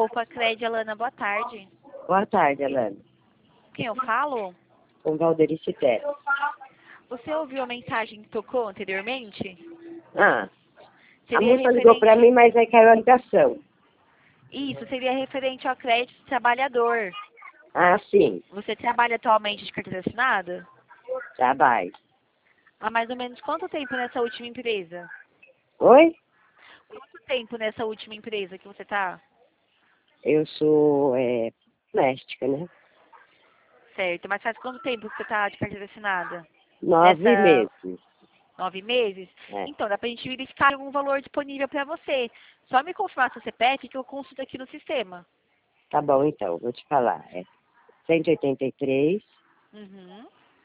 Poupa Cred, Alana, boa tarde. Boa tarde, Alana. Quem eu falo? Com Valderice Teles. Você ouviu a mensagem que tocou anteriormente? Ah, a Seria moça ligou para mim, mas aí caiu a ligação. Isso, seria referente ao crédito do trabalhador. Ah, sim, Você trabalha atualmente de carteira assinada? trabalho. Há mais ou menos quanto tempo nessa última empresa? Oi? Quanto tempo nessa última empresa que você está? Eu sou doméstica, né? Certo, mas faz quanto tempo que você está de carteira assinada? 9 meses. 9 meses? É. Então, dá pra gente verificar algum valor disponível para você. Só me confirmar seu CPF que eu consulto aqui no sistema. Tá bom, então, vou te falar. É 183, Uhum.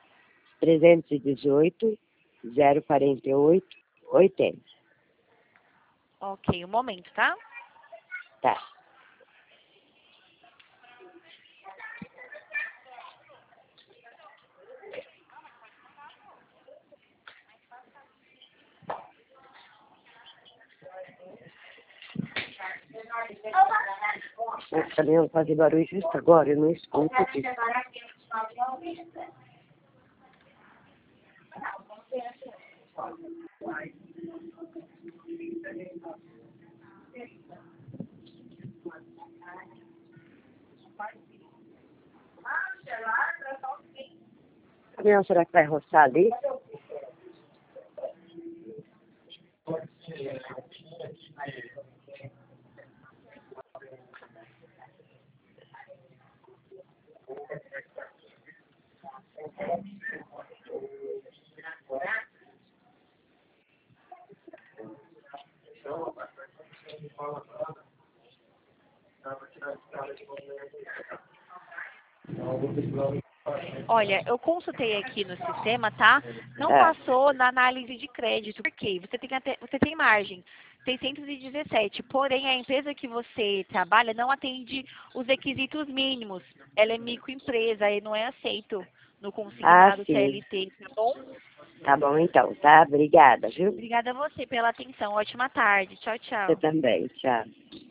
318, 048, 80. Ok, um momento, tá? Tá. O caminhão fazer barulho justo agora, eu não escuto disso. O caminhão, será que vai roçar ali? Olha, eu consultei aqui no sistema, tá? Não É. passou na análise de crédito. Por quê? Você tem margem 617, porém a empresa que você trabalha não atende os requisitos mínimos. Ela é microempresa e não é aceito no Ah, consignado sim. CLT, tá bom? Tá bom, então, tá? Obrigada, viu? Obrigada a você pela atenção. Ótima tarde. Tchau, Você tchau. também, tchau.